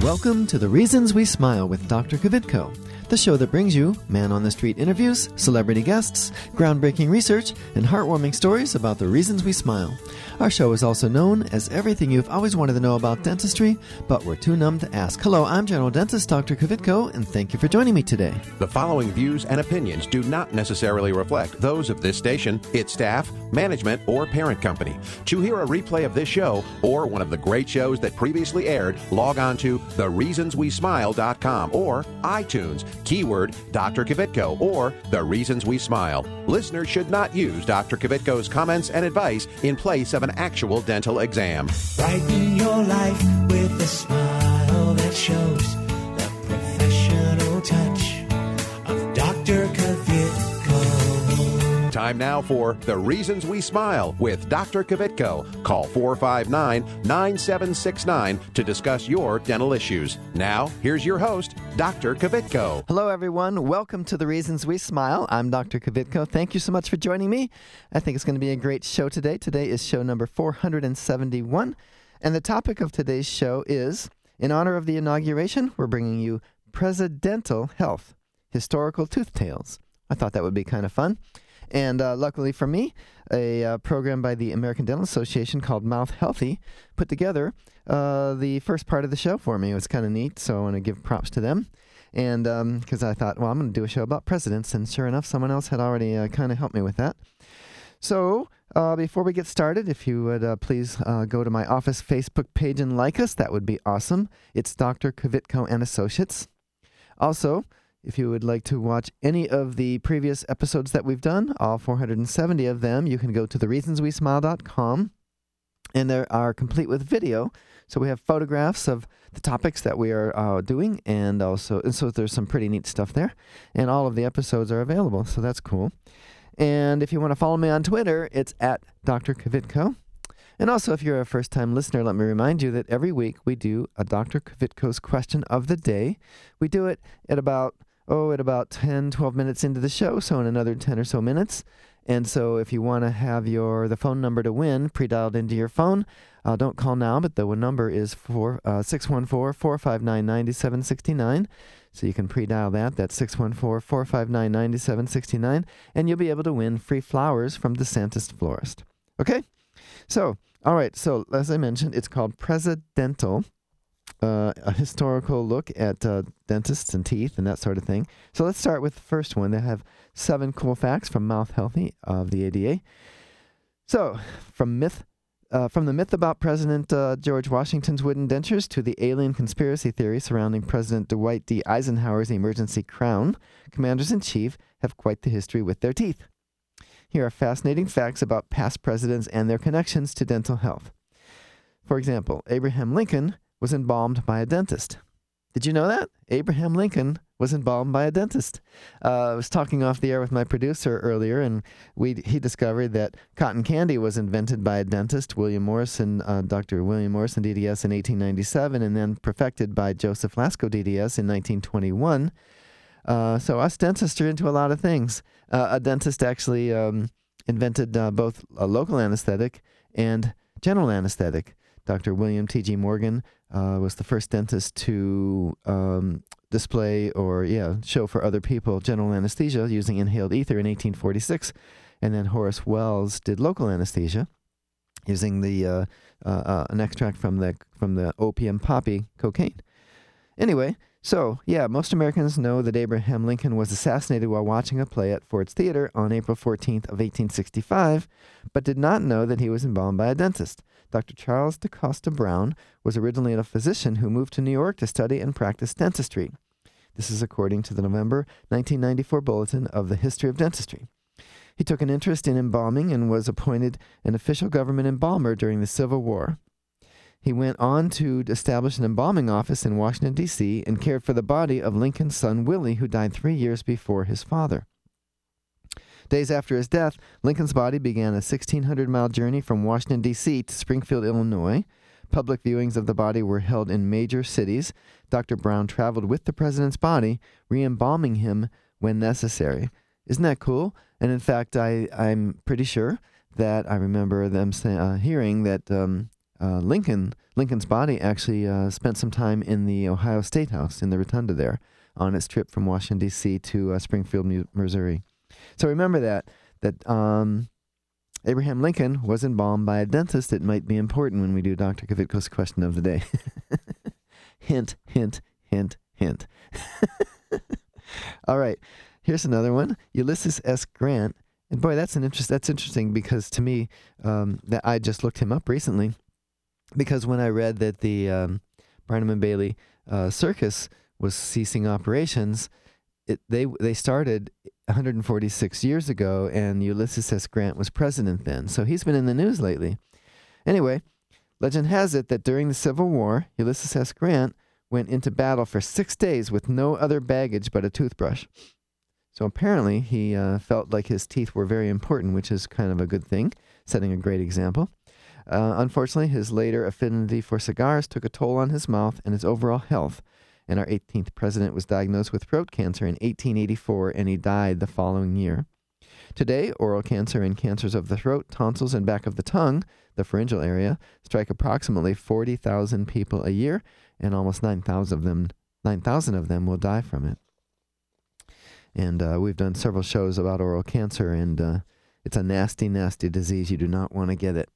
Welcome to The Reasons We Smile with Dr. Kvitko, the show that brings you man-on-the-street interviews, celebrity guests, groundbreaking research, and heartwarming stories about the reasons we smile. Our show is also known as everything you've always wanted to know about dentistry, but were too numb to ask. Hello, I'm General Dentist Dr. Kvitko, and thank you for joining me today. The following views and opinions do not necessarily reflect those of this station, its staff, management, or parent company. To hear a replay of this show or one of the great shows that previously aired, log on to thereasonswesmile.com or iTunes, keyword Dr. Kvitko or The Reasons We Smile. Listeners should not use Dr. Kvitko's comments and advice in place of an actual dental exam. Brighten your life with a smile that shows the professional touch of Dr. Kvitko. Time now for The Reasons We Smile with Dr. Kvitko. Call 459-9769 to discuss your dental issues. Now, here's your host, Dr. Kvitko. Hello, everyone. Welcome to The Reasons We Smile. I'm Dr. Kvitko. Thank you so much for joining me. I think it's going to be a great show today. Today is show number 471, and the topic of today's show is, in honor of the inauguration, we're bringing you Presidential Health, Historical Tooth Tales. I thought that would be kind of fun. And luckily for me, a program by the American Dental Association called Mouth Healthy put together the first part of the show for me. It was kind of neat, so I want to give props to them. And because I thought, well, I'm going to do a show about presidents, and sure enough, someone else had already kind of helped me with that. So before we get started, if you would please go to my office Facebook page and like us, that would be awesome. It's Dr. Kvitko and Associates. Also, if you would like to watch any of the previous episodes that we've done, all 470 of them, you can go to thereasonswesmile.com, and they are complete with video. So we have photographs of the topics that we are doing, and so there's some pretty neat stuff there. And all of the episodes are available, so that's cool. And if you want to follow me on Twitter, it's at Dr. Kvitko. And also, if you're a first-time listener, let me remind you that every week we do a Dr. Kvitko's question of the day. We do it at about 10, 12 minutes into the show, so in another 10 or so minutes. And so if you want to have the phone number to win pre-dialed into your phone, don't call now, but the number is 614-459-9769. So you can pre-dial that. That's 614-459-9769, and you'll be able to win free flowers from DeSantis Florist. Okay? So, all right. So, as I mentioned, it's called Presidential, a historical look at dentists and teeth and that sort of thing. So let's start with the first one. They have 7 cool facts from Mouth Healthy of the ADA. So, from the myth about President George Washington's wooden dentures to the alien conspiracy theory surrounding President Dwight D. Eisenhower's emergency crown, commanders-in-chief have quite the history with their teeth. Here are fascinating facts about past presidents and their connections to dental health. For example, Abraham Lincoln was embalmed by a dentist. Did you know that? Abraham Lincoln was embalmed by a dentist. I was talking off the air with my producer earlier, and he discovered that cotton candy was invented by a dentist, William Morrison, Dr. William Morrison, DDS, in 1897, and then perfected by Joseph Lasco, DDS, in 1921. So us dentists are into a lot of things. A dentist actually invented both a local anesthetic and general anesthetic. Dr. William T.G. Morgan was the first dentist to display or show for other people general anesthesia using inhaled ether in 1846. And then Horace Wells did local anesthesia using the an extract from the opium poppy cocaine. Anyway, so most Americans know that Abraham Lincoln was assassinated while watching a play at Ford's Theater on April 14th of 1865, but did not know that he was embalmed by a dentist. Dr. Charles DeCosta Brown was originally a physician who moved to New York to study and practice dentistry. This is according to the November 1994 Bulletin of the History of Dentistry. He took an interest in embalming and was appointed an official government embalmer during the Civil War. He went on to establish an embalming office in Washington, D.C., and cared for the body of Lincoln's son Willie, who died 3 years before his father. Days after his death, Lincoln's body began a 1,600-mile journey from Washington, D.C. to Springfield, Illinois. Public viewings of the body were held in major cities. Dr. Brown traveled with the president's body, re-embalming him when necessary. Isn't that cool? And in fact, I'm pretty sure that I remember them hearing that Lincoln's body actually spent some time in the Ohio State House in the rotunda there on its trip from Washington, D.C. to Springfield, Missouri. So remember that Abraham Lincoln was embalmed by a dentist. It might be important when we do Dr. Kvitko's question of the day. Hint, hint, hint, hint. All right, here's another one. Ulysses S. Grant. And boy, that's interesting because to me, that I just looked him up recently, because when I read that the Barnum and Bailey circus was ceasing operations, they started 146 years ago, and Ulysses S. Grant was president then. So he's been in the news lately. Anyway, legend has it that during the Civil War, Ulysses S. Grant went into battle for 6 days with no other baggage but a toothbrush. So apparently he felt like his teeth were very important, which is kind of a good thing, setting a great example. Unfortunately, his later affinity for cigars took a toll on his mouth and his overall health, and our 18th president was diagnosed with throat cancer in 1884, and he died the following year. Today, oral cancer and cancers of the throat, tonsils, and back of the tongue, the pharyngeal area, strike approximately 40,000 people a year, and almost 9,000 of them will die from it. And we've done several shows about oral cancer, and it's a nasty, nasty disease. You do not want to get it.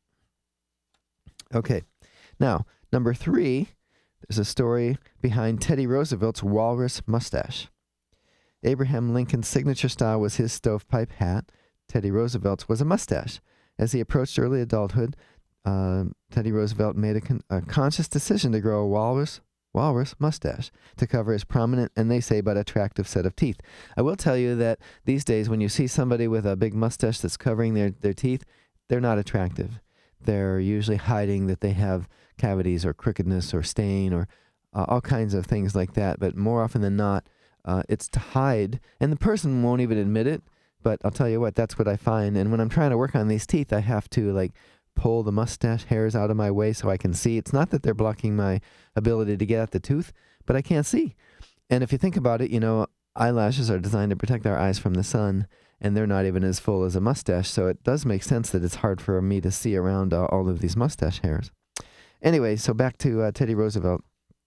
Okay, now, number 3, there's a story behind Teddy Roosevelt's walrus mustache. Abraham Lincoln's signature style was his stovepipe hat. Teddy Roosevelt's was a mustache. As he approached early adulthood, Teddy Roosevelt made a conscious decision to grow a walrus mustache to cover his prominent, and they say, but attractive set of teeth. I will tell you that these days, when you see somebody with a big mustache that's covering their teeth, they're not attractive. They're usually hiding that they have cavities or crookedness or stain or all kinds of things like that. But more often than not, it's to hide. And the person won't even admit it. But I'll tell you what, that's what I find. And when I'm trying to work on these teeth, I have to pull the mustache hairs out of my way so I can see. It's not that they're blocking my ability to get at the tooth, but I can't see. And if you think about it, eyelashes are designed to protect our eyes from the sun, and they're not even as full as a mustache, so it does make sense that it's hard for me to see around all of these mustache hairs. Anyway, so back to Teddy Roosevelt.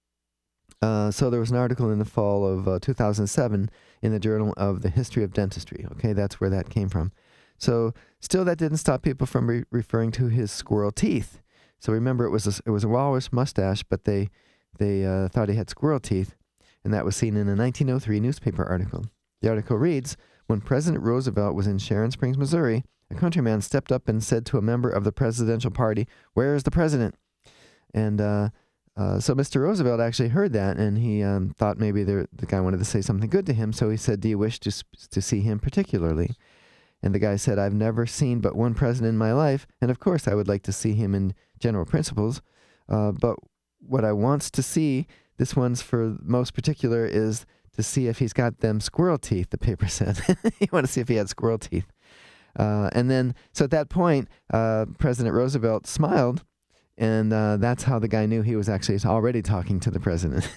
So there was an article in the fall of 2007 in the Journal of the History of Dentistry. Okay, that's where that came from. So still, that didn't stop people from referring to his squirrel teeth. So remember, it was a walrus mustache, but they thought he had squirrel teeth, and that was seen in a 1903 newspaper article. The article reads, when President Roosevelt was in Sharon Springs, Missouri, a countryman stepped up and said to a member of the presidential party, "Where is the president?" And so Mr. Roosevelt actually heard that, and he thought maybe the guy wanted to say something good to him, so he said, "Do you wish to see him particularly?" And the guy said, "I've never seen but one president in my life, and of course I would like to see him in general principles, but what I wants to see, this one's for most particular, is to see if he's got them squirrel teeth," the paper said. You want to see if he had squirrel teeth. And then, so at that point, President Roosevelt smiled, and that's how the guy knew he was actually already talking to the president.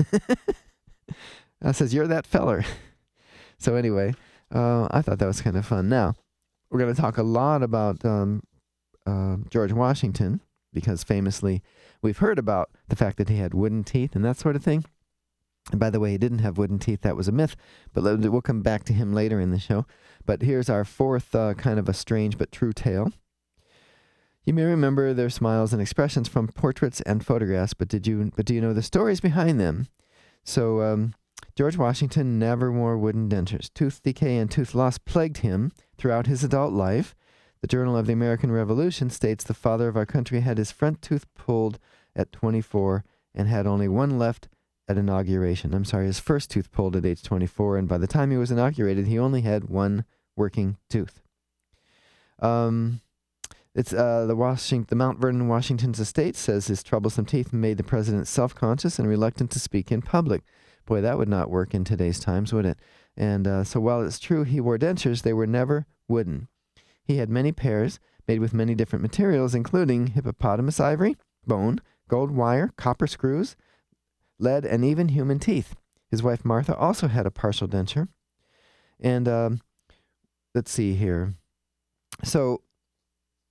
Says, "You're that feller." So anyway, I thought that was kind of fun. Now, we're going to talk a lot about George Washington, because famously we've heard about the fact that he had wooden teeth and that sort of thing. And by the way, he didn't have wooden teeth. That was a myth, but we'll come back to him later in the show. But here's our fourth kind of a strange but true tale. You may remember their smiles and expressions from portraits and photographs, but do you know the stories behind them? So George Washington never wore wooden dentures. Tooth decay and tooth loss plagued him throughout his adult life. The Journal of the American Revolution states the father of our country had his front tooth pulled at 24 and had only one left at inauguration. His first tooth pulled at age 24, and by the time he was inaugurated, he only had one working tooth. It's the Mount Vernon, Washington's estate says his troublesome teeth made the president self-conscious and reluctant to speak in public. Boy, that would not work in today's times, would it? And so while it's true he wore dentures, they were never wooden. He had many pairs made with many different materials, including hippopotamus ivory, bone, gold wire, copper screws, lead, and even human teeth. His wife Martha also had a partial denture. And let's see here. So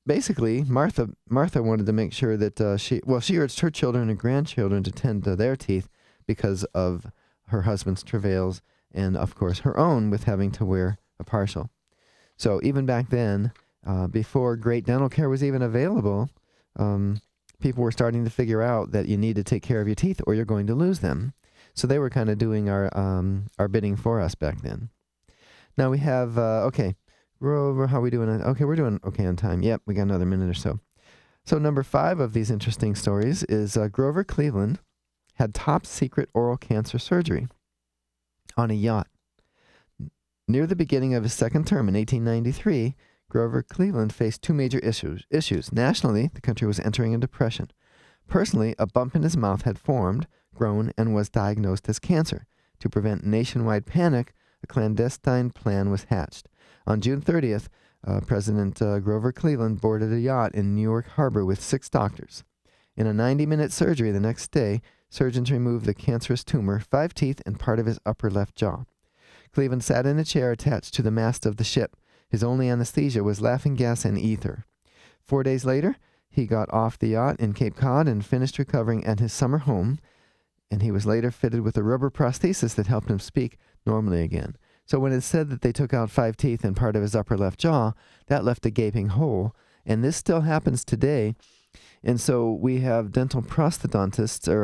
basically, Martha wanted to make sure that she urged her children and grandchildren to tend to their teeth because of her husband's travails and, of course, her own with having to wear a partial. So even back then, before great dental care was even available, people were starting to figure out that you need to take care of your teeth or you're going to lose them. So they were kind of doing our bidding for us back then. Now we have, Grover, how are we doing? Okay, we're doing okay on time. Yep, we got another minute or so. So number 5 of these interesting stories is Grover Cleveland had top secret oral cancer surgery on a yacht. Near the beginning of his second term in 1893, Grover Cleveland faced 2 major issues. Nationally, the country was entering a depression. Personally, a bump in his mouth had formed, grown, and was diagnosed as cancer. To prevent nationwide panic, a clandestine plan was hatched. On June 30th, President Grover Cleveland boarded a yacht in New York Harbor with 6 doctors. In a 90-minute surgery the next day, surgeons removed the cancerous tumor, 5 teeth, and part of his upper left jaw. Cleveland sat in a chair attached to the mast of the ship. His only anesthesia was laughing gas and ether. 4 days later, he got off the yacht in Cape Cod and finished recovering at his summer home, and he was later fitted with a rubber prosthesis that helped him speak normally again. So when it said that they took out 5 teeth and part of his upper left jaw, that left a gaping hole, and this still happens today. And so we have dental prosthodontists, or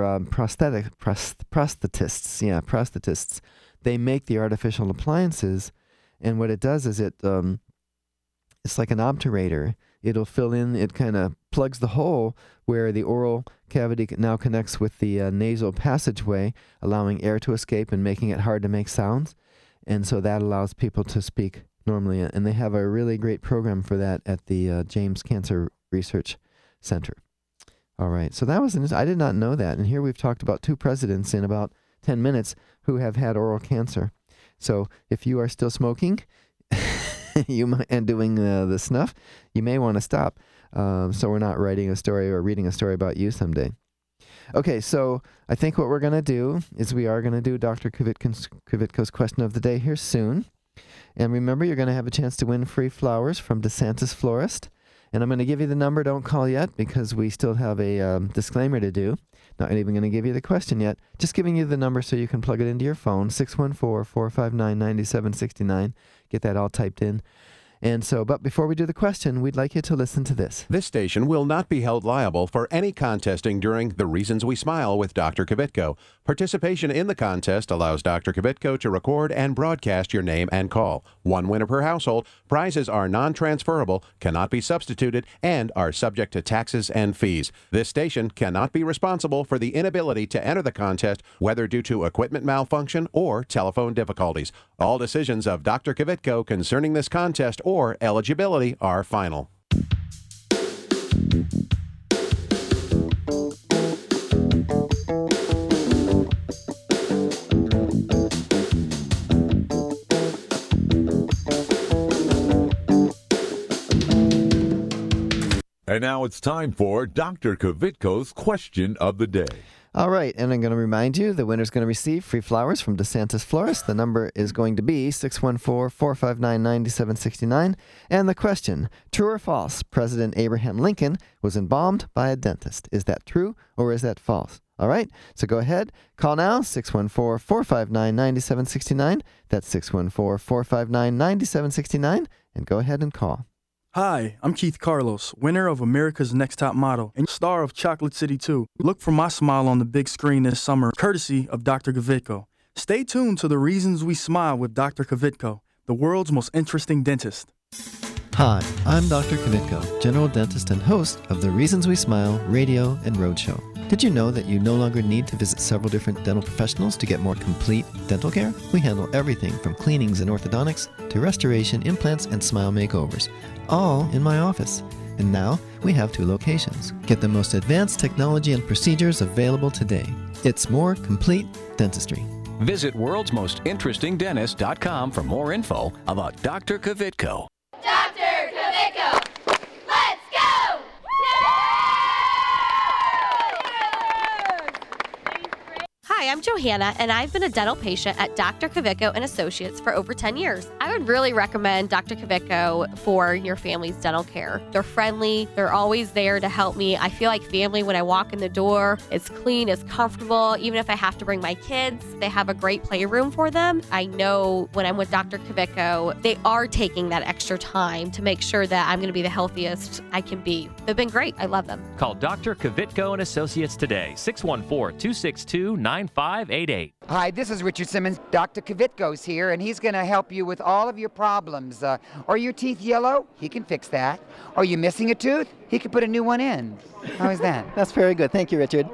prosthetists. They make the artificial appliances, and what it does is it's like an obturator. It'll fill in, it kind of plugs the hole where the oral cavity now connects with the nasal passageway, allowing air to escape and making it hard to make sounds. And so that allows people to speak normally. And they have a really great program for that at the James Cancer Research Center. All right, so that was, I did not know that. And here we've talked about 2 presidents in about 10 minutes who have had oral cancer. So if you are still smoking and doing the snuff, you may want to stop. So we're not writing a story or reading a story about you someday. Okay, so I think what we're going to do is we are going to do Dr. Kvitko's question of the day here soon. And remember, you're going to have a chance to win free flowers from DeSantis Florist. And I'm going to give you the number. Don't call yet because we still have a disclaimer to do. Not even going to give you the question yet. Just giving you the number so you can plug it into your phone, 614-459-9769. Get that all typed in. And so, but before we do the question, we'd like you to listen to this. This station will not be held liable for any contesting during The Reasons We Smile with Dr. Kvitko. Participation in the contest allows Dr. Kvitko to record and broadcast your name and call. 1 winner per household. Prizes are non-transferable, cannot be substituted, and are subject to taxes and fees. This station cannot be responsible for the inability to enter the contest, whether due to equipment malfunction or telephone difficulties. All decisions of Dr. Kvitko concerning this contest or eligibility are final. And now it's time for Dr. Kvitko's question of the day. All right, and I'm going to remind you, the winner's going to receive free flowers from DeSantis Florist. The number is going to be 614-459-9769. And the question, true or false, President Abraham Lincoln was embalmed by a dentist. Is that true or is that false? All right, so go ahead, call now, 614-459-9769. That's 614-459-9769, and go ahead and call. Hi, I'm Keith Carlos, winner of America's Next Top Model and star of Chocolate City 2. Look for my smile on the big screen this summer, courtesy of Dr. Kvitko. Stay tuned to The Reasons We Smile with Dr. Kvitko, the world's most interesting dentist. Hi, I'm Dr. Kvitko, general dentist and host of The Reasons We Smile radio and roadshow. Did you know that you no longer need to visit several different dental professionals to get more complete dental care? We handle everything from cleanings and orthodontics to restoration, implants, and smile makeovers, all in my office. And now we have 2 locations. Get the most advanced technology and procedures available today. It's more complete dentistry. Visit worldsmostinterestingdentist.com for more info about Dr. Kvitko. Dr. Kvitko, let's go! Hi, Hi, I'm Johanna, and I've been a dental patient at Dr. Kavicko and Associates for over 10 years. I would really recommend Dr. Kavicko for your family's dental care. They're friendly. They're always there to help me. I feel like family when I walk in the door. It's clean, it's comfortable. Even if I have to bring my kids, they have a great playroom for them. I know when I'm with Dr. Kavicko, they are taking that extra time to make sure that I'm going to be the healthiest I can be. They've been great. I love them. Call Dr. Kavitko and Associates today, 614-262-9588. Hi, this is Richard Simmons. Dr. Kavitko's here, and he's going to help you with all of your problems. Are your teeth yellow? He can fix that. Are you missing a tooth? He can put a new one in. How is that? That's very good. Thank you, Richard.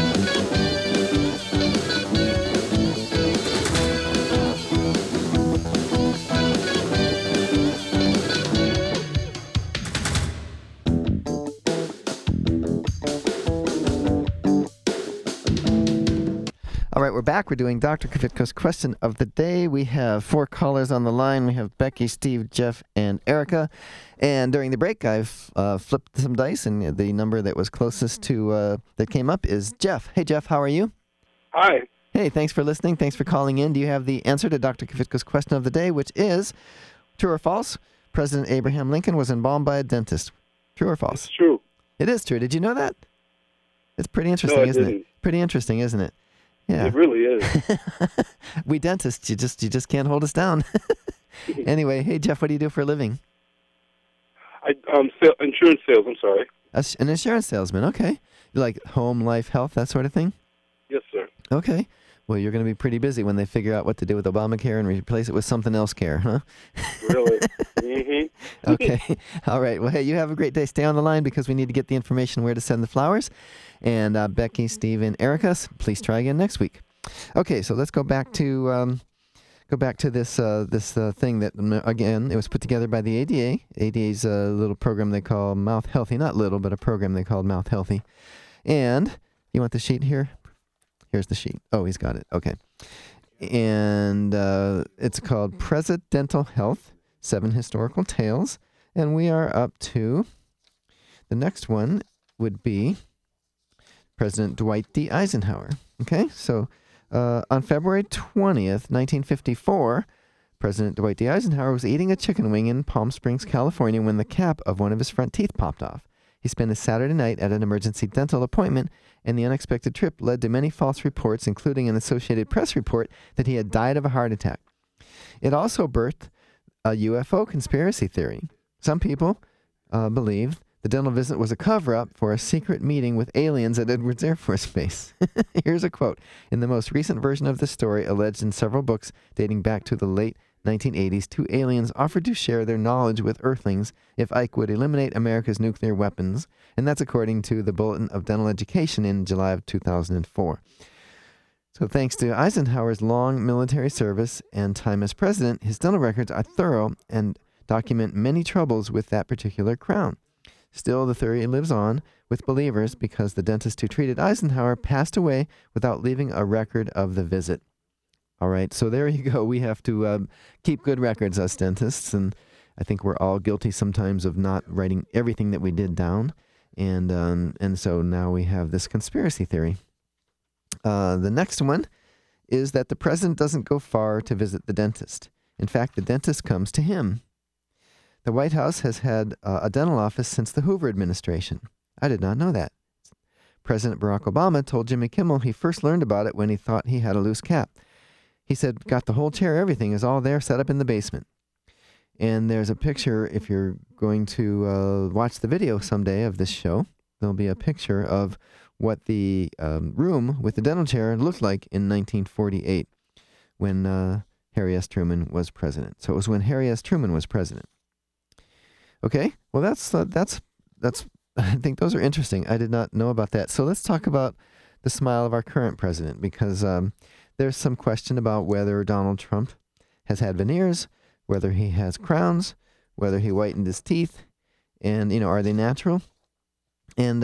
All right, we're back. We're doing Dr. Kavitko's question of the day. We have 4 callers on the line. We have Becky, Steve, Jeff, and Erica. And during the break, I've flipped some dice, and the number that was closest to that came up is Jeff. Hey, Jeff, how are you? Hi. Hey, thanks for listening. Thanks for calling in. Do you have the answer to Dr. Kavitko's question of the day, which is true or false? President Abraham Lincoln was embalmed by a dentist. True or false? It's true. It is true. Did you know that? It's pretty interesting, isn't it? Pretty interesting, isn't it? Yeah. It really is. We dentists, you just can't hold us down. Anyway, hey Jeff, what do you do for a living? Insurance sales. I'm sorry. An insurance salesman. Okay. You like home, life, health, that sort of thing? Yes, sir. Okay. Well, you're going to be pretty busy when they figure out what to do with Obamacare and replace it with something else care, huh? Really? Mm-hmm. Okay. All right. Well, hey, you have a great day. Stay on the line because we need to get the information where to send the flowers. And Becky, Steve, and Erica, please try again next week. Okay. So let's go back to this thing that, again, it was put together by the ADA. ADA's a little program they call Mouth Healthy. Not little, but a program they called Mouth Healthy. And you want the sheet here? Here's the sheet. Oh, he's got it. Okay. And it's called Presidential Health, 7 Historical Tales. And we are up to, the next one would be President Dwight D. Eisenhower. Okay, so on February 20th, 1954, President Dwight D. Eisenhower was eating a chicken wing in Palm Springs, California, when the cap of one of his front teeth popped off. He spent his Saturday night at an emergency dental appointment, and the unexpected trip led to many false reports, including an Associated Press report that he had died of a heart attack. It also birthed a UFO conspiracy theory. Some people believe the dental visit was a cover-up for a secret meeting with aliens at Edwards Air Force Base. Here's a quote. In the most recent version of the story, alleged in several books dating back to the late 1980s, 2 aliens offered to share their knowledge with Earthlings if Ike would eliminate America's nuclear weapons, and that's according to the Bulletin of Dental Education in July of 2004. So thanks to Eisenhower's long military service and time as president, his dental records are thorough and document many troubles with that particular crown. Still, the theory lives on with believers because the dentist who treated Eisenhower passed away without leaving a record of the visit. All right, so there you go. We have to keep good records, us dentists, and I think we're all guilty sometimes of not writing everything that we did down, and so now we have this conspiracy theory. The next one is that the president doesn't go far to visit the dentist. In fact, the dentist comes to him. The White House has had a dental office since the Hoover administration. I did not know that. President Barack Obama told Jimmy Kimmel he first learned about it when he thought he had a loose cap. He said, got the whole chair, everything is all there set up in the basement. And there's a picture, if you're going to watch the video someday of this show, there'll be a picture of what the room with the dental chair looked like in 1948 when Harry S. Truman was president. So it was when Harry S. Truman was president. Okay, well that's I think those are interesting. I did not know about that. So let's talk about the smile of our current president, because there's some question about whether Donald Trump has had veneers, whether he has crowns, whether he whitened his teeth, and, are they natural? And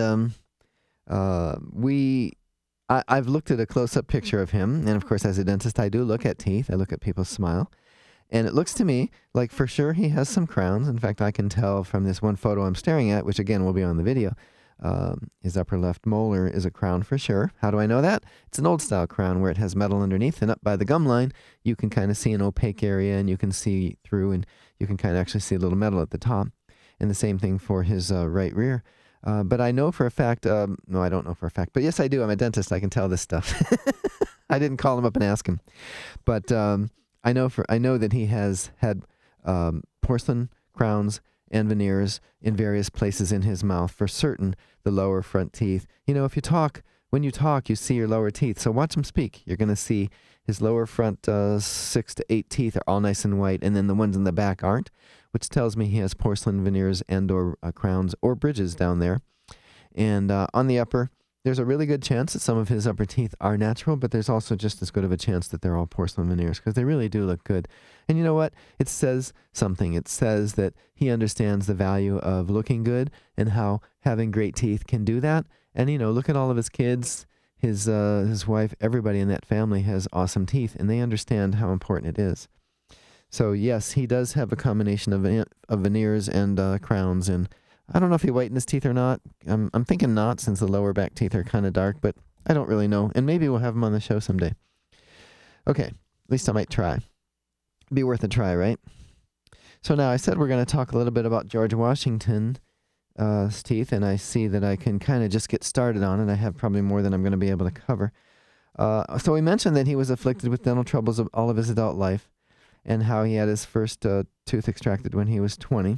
I've looked at a close-up picture of him, and of course, as a dentist, I do look at teeth. I look at people's smile. And it looks to me like for sure he has some crowns. In fact, I can tell from this one photo I'm staring at, which again will be on the video, His upper left molar is a crown for sure. How do I know that? It's an old-style crown where it has metal underneath, and up by the gum line, you can kind of see an opaque area, and you can see through, and you can kind of actually see a little metal at the top. And the same thing for his right rear. But I know for a fact, no, I don't know for a fact, but yes, I do. I'm a dentist. I can tell this stuff. I didn't call him up and ask him. But I know that he has had porcelain crowns and veneers in various places in his mouth, for certain, the lower front teeth. You know, when you talk, you see your lower teeth. So watch him speak. You're going to see his lower front 6 to 8 teeth are all nice and white, and then the ones in the back aren't, which tells me he has porcelain veneers and or crowns or bridges down there. And on the upper, there's a really good chance that some of his upper teeth are natural, but there's also just as good of a chance that they're all porcelain veneers, because they really do look good. And you know what? It says something. It says that he understands the value of looking good and how having great teeth can do that. And, you know, look at all of his kids, his wife, everybody in that family has awesome teeth, and they understand how important it is. So, yes, he does have a combination of veneers and crowns, and I don't know if he whitened his teeth or not. I'm thinking not, since the lower back teeth are kind of dark, but I don't really know. And maybe we'll have him on the show someday. Okay, at least I might try. Be worth a try, right? So now I said we're going to talk a little bit about George Washington's teeth, and I see that I can kind of just get started on it. I have probably more than I'm going to be able to cover. So we mentioned that he was afflicted with dental troubles of all of his adult life, and how he had his first tooth extracted when he was 20.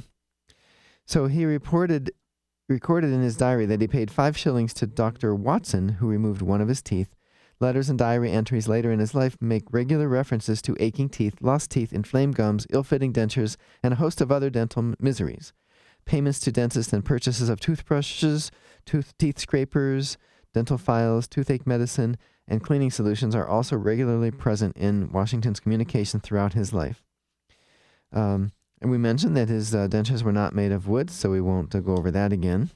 So he recorded in his diary that he paid 5 shillings to Dr. Watson, who removed one of his teeth. Letters and diary entries later in his life make regular references to aching teeth, lost teeth, inflamed gums, ill-fitting dentures, and a host of other dental miseries. Payments to dentists and purchases of toothbrushes, teeth scrapers, dental files, toothache medicine, and cleaning solutions are also regularly present in Washington's communication throughout his life. And we mentioned that his dentures were not made of wood, so we won't go over that again.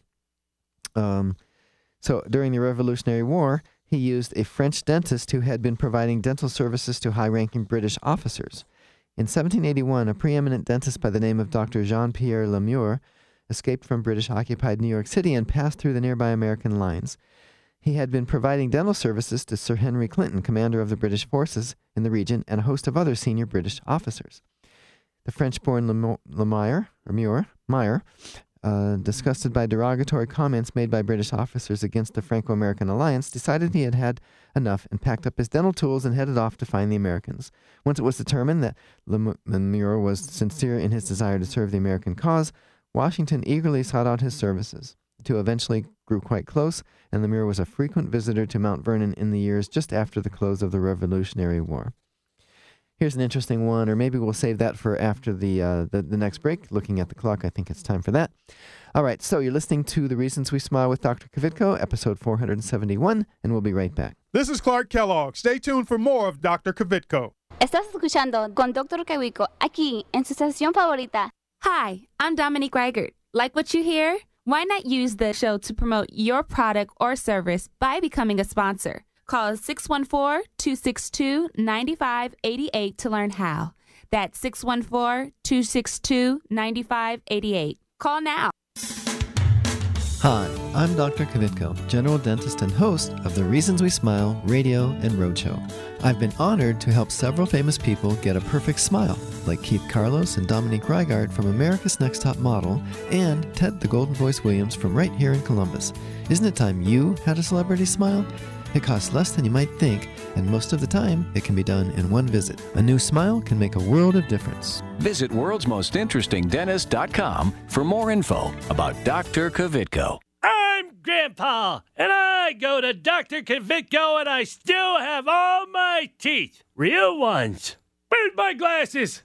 So during the Revolutionary War, he used a French dentist who had been providing dental services to high-ranking British officers. In 1781, a preeminent dentist by the name of Dr. Jean-Pierre Lemure escaped from British-occupied New York City and passed through the nearby American lines. He had been providing dental services to Sir Henry Clinton, commander of the British forces in the region, and a host of other senior British officers. The French-born Meyer, disgusted by derogatory comments made by British officers against the Franco-American alliance, decided he had had enough and packed up his dental tools and headed off to find the Americans. Once it was determined that Lemure was sincere in his desire to serve the American cause, Washington eagerly sought out his services. The two eventually grew quite close, and Lemure was a frequent visitor to Mount Vernon in the years just after the close of the Revolutionary War. Here's an interesting one, or maybe we'll save that for after the next break. Looking at the clock, I think it's time for that. All right, so you're listening to The Reasons We Smile with Dr. Kvitko, episode 471, and we'll be right back. This is Clark Kellogg. Stay tuned for more of Dr. Kvitko. Estás escuchando con Dr. Kvitko aquí en su estación favorita. Hi, I'm Dominique Reichert. Like what you hear? Why not use the show to promote your product or service by becoming a sponsor? Call 614-262-9588 to learn how. That's 614-262-9588. Call now. Hi, I'm Dr. Kvitko, general dentist and host of The Reasons We Smile radio and roadshow. I've been honored to help several famous people get a perfect smile, like Keith Carlos and Dominique Reigard from America's Next Top Model, and Ted the Golden Voice Williams from right here in Columbus. Isn't it time you had a celebrity smile? It costs less than you might think, and most of the time, it can be done in one visit. A new smile can make a world of difference. Visit worldsmostinterestingdentist.com for more info about Dr. Kvitko. I'm Grandpa, and I go to Dr. Kvitko, and I still have all my teeth. Real ones. Where's my glasses?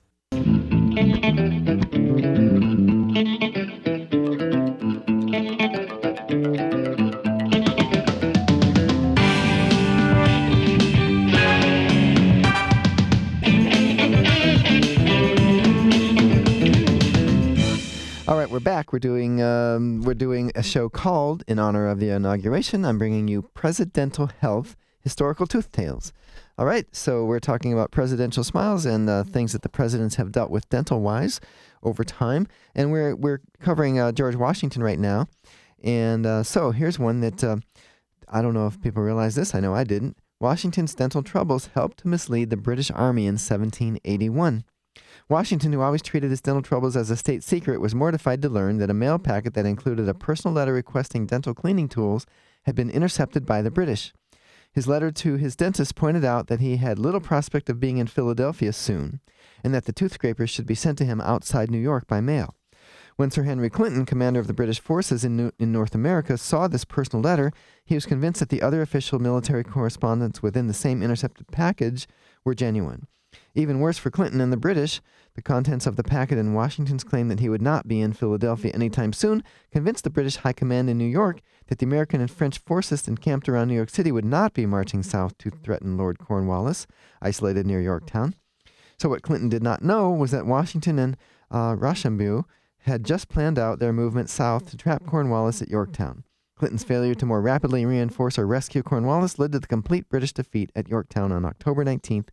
All right, we're back. We're doing a show called, in honor of the inauguration, I'm bringing you Presidential Health Historical Tooth Tales. All right, so we're talking about presidential smiles and things that the presidents have dealt with dental-wise over time. And we're covering George Washington right now. And so here's one that I don't know if people realize this. I know I didn't. Washington's dental troubles helped to mislead the British Army in 1781. Washington, who always treated his dental troubles as a state secret, was mortified to learn that a mail packet that included a personal letter requesting dental cleaning tools had been intercepted by the British. His letter to his dentist pointed out that he had little prospect of being in Philadelphia soon, and that the tooth scrapers should be sent to him outside New York by mail. When Sir Henry Clinton, commander of the British forces in North America, saw this personal letter, he was convinced that the other official military correspondence within the same intercepted package were genuine. Even worse for Clinton and the British, the contents of the packet and Washington's claim that he would not be in Philadelphia anytime soon convinced the British High Command in New York that the American and French forces encamped around New York City would not be marching south to threaten Lord Cornwallis, isolated near Yorktown. So what Clinton did not know was that Washington and Rochambeau had just planned out their movement south to trap Cornwallis at Yorktown. Clinton's failure to more rapidly reinforce or rescue Cornwallis led to the complete British defeat at Yorktown on October 19th,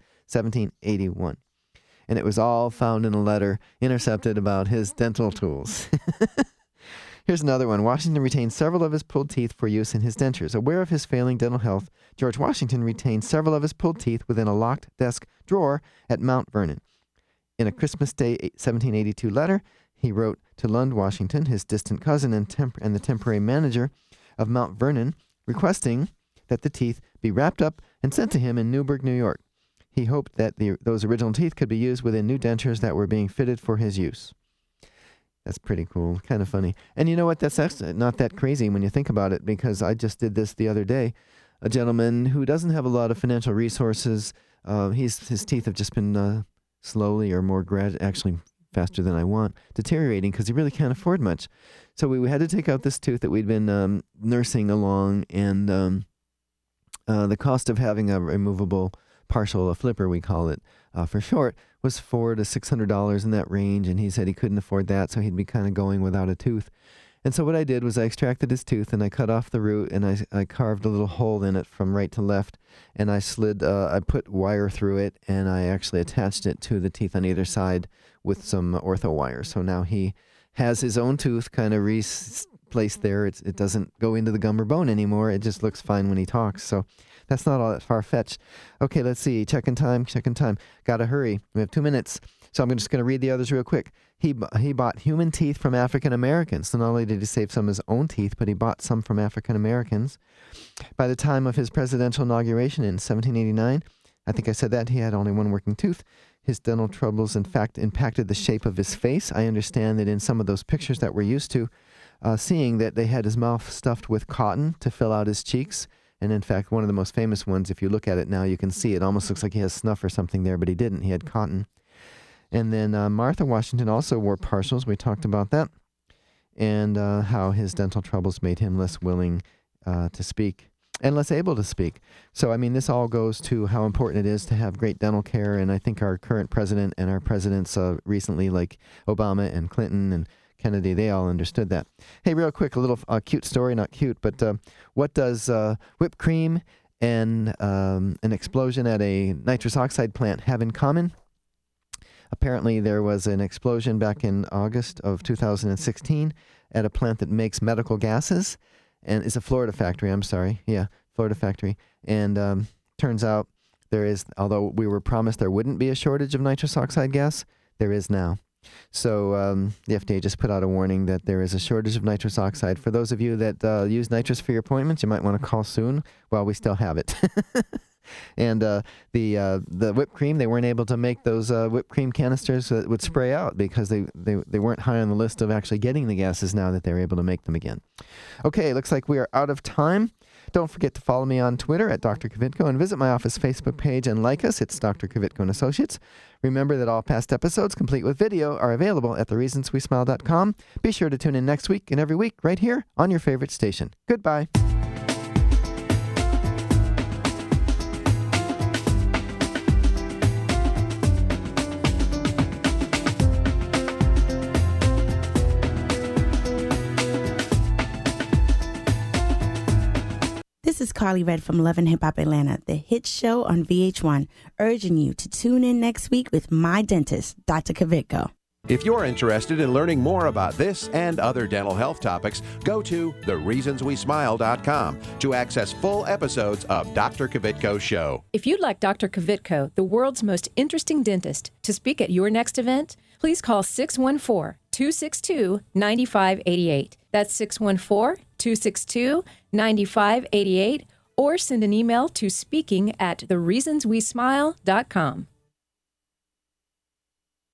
1781. And it was all found in a letter intercepted about his dental tools. Here's another one. Washington retained several of his pulled teeth for use in his dentures. Aware of his failing dental health, George Washington retained several of his pulled teeth within a locked desk drawer at Mount Vernon. In a Christmas Day 1782 letter, he wrote to Lund Washington, his distant cousin and the temporary manager of Mount Vernon, requesting that the teeth be wrapped up and sent to him in Newburgh, New York. He hoped that those original teeth could be used within new dentures that were being fitted for his use. That's pretty cool, kind of funny. And you know what? That's actually not that crazy when you think about it, because I just did this the other day. A gentleman who doesn't have a lot of financial resources, his teeth have just been slowly or more actually faster than I want, deteriorating because he really can't afford much. So we had to take out this tooth that we'd been nursing along, and the cost of having a removable partial, a flipper we call it for short, was $400 to $600 in that range, and he said he couldn't afford that, so he'd be kind of going without a tooth. And so what I did was I extracted his tooth, and I cut off the root, and I carved a little hole in it from right to left, and I put wire through it, and I actually attached it to the teeth on either side with some ortho wire. So now he has his own tooth kind of replaced there. It doesn't go into the gum or bone anymore. It just looks fine when he talks. So that's not all that far-fetched. Okay, let's see. Checking time. Gotta hurry. We have 2 minutes. So I'm just going to read the others real quick. He bought human teeth from African Americans. So not only did he save some of his own teeth, but he bought some from African Americans. By the time of his presidential inauguration in 1789, I think I said that, he had only one working tooth. His dental troubles, in fact, impacted the shape of his face. I understand that in some of those pictures that we're used to, seeing that they had his mouth stuffed with cotton to fill out his cheeks. And in fact, one of the most famous ones, if you look at it now, you can see it almost looks like he has snuff or something there, but he didn't. He had cotton. And then Martha Washington also wore partials. We talked about that. And how his dental troubles made him less willing to speak and less able to speak. So, I mean, this all goes to how important it is to have great dental care. And I think our current president and our presidents recently, like Obama and Clinton and Kennedy, they all understood that. Hey, real quick, a little cute story, not cute, but what does whipped cream and an explosion at a nitrous oxide plant have in common? Apparently, there was an explosion back in August of 2016 at a plant that makes medical gases, and it's a Florida factory, Florida factory. And turns out there is, although we were promised there wouldn't be a shortage of nitrous oxide gas, there is now. So the FDA just put out a warning that there is a shortage of nitrous oxide. For those of you that use nitrous for your appointments, you might want to call soon while we still have it. And the whipped cream, they weren't able to make those whipped cream canisters that would spray out because they weren't high on the list of actually getting the gases now that they're able to make them again. Okay, looks like we are out of time. Don't forget to follow me on Twitter at Dr. Kvitko and visit my office Facebook page and like us. It's Dr. Kvitko and Associates. Remember that all past episodes, complete with video, are available at thereasonswesmile.com. Be sure to tune in next week and every week right here on your favorite station. Goodbye. This is Carly Red from Love and Hip Hop Atlanta, the hit show on VH1, urging you to tune in next week with my dentist, Dr. Kvitko. If you're interested in learning more about this and other dental health topics, go to thereasonswesmile.com to access full episodes of Dr. Kvitko's show. If you'd like Dr. Kvitko, the world's most interesting dentist, to speak at your next event, please call 614-262-9588. That's 614-262-9588, or send an email to speaking@thereasonswesmile.com.